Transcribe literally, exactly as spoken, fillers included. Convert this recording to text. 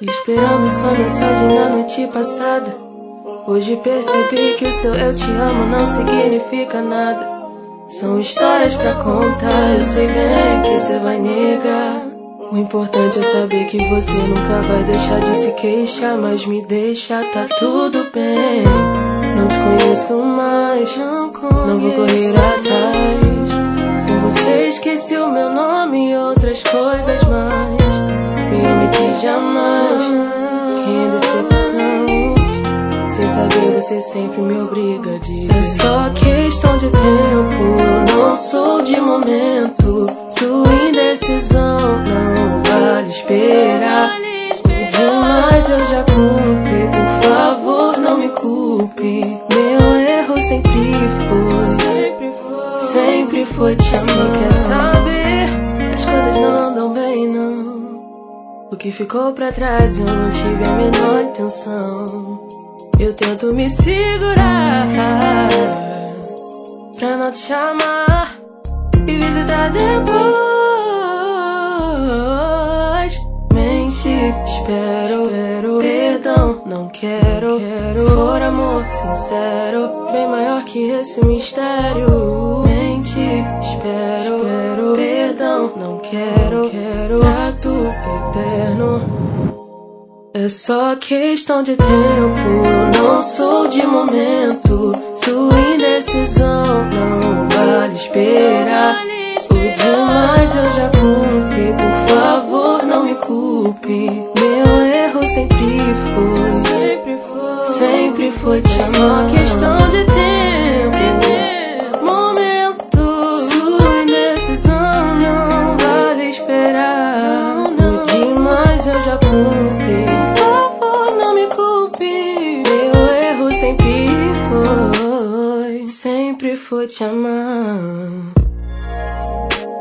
Esperando sua mensagem na noite passada. Hoje percebi que o seu eu te amo não significa nada. São histórias pra contar, eu sei bem que cê vai negar. O importante é saber que você nunca vai deixar de se queixar. Mas me deixa, tá tudo bem. Não te conheço mais, não, não vou correr atrás. Com você esqueci o meu nome e outras coisas mais. Me omiti jamais, que é decepção. Sem saber você sempre me obriga a dizer. É só questão de tempo, eu não sou de momento. Sua indecisão não vale esperar. Demais eu já cumpri, por favor não me culpe. Meu erro sempre foi, sempre foi te amar. Quer saber, as coisas não andam bem não. O que ficou pra trás eu não tive a menor intenção. Eu tento me segurar pra não te chamar e visitar depois. Mente, espero, espero, perdão, não quero, quero. Se for amor sincero, bem maior que esse mistério. Mente, espero, espero, perdão, não quero, quero. Trato eterno. É só questão de tempo, eu não sou de momento. Sua indecisão não vale esperar. O demais eu já cumpri, por favor não me culpe. Meu erro sempre foi, sempre foi te amar. Questão de tempo, momento. Sua indecisão não vale esperar. O demais eu já cumpri. Sempre foi, sempre foi te amar.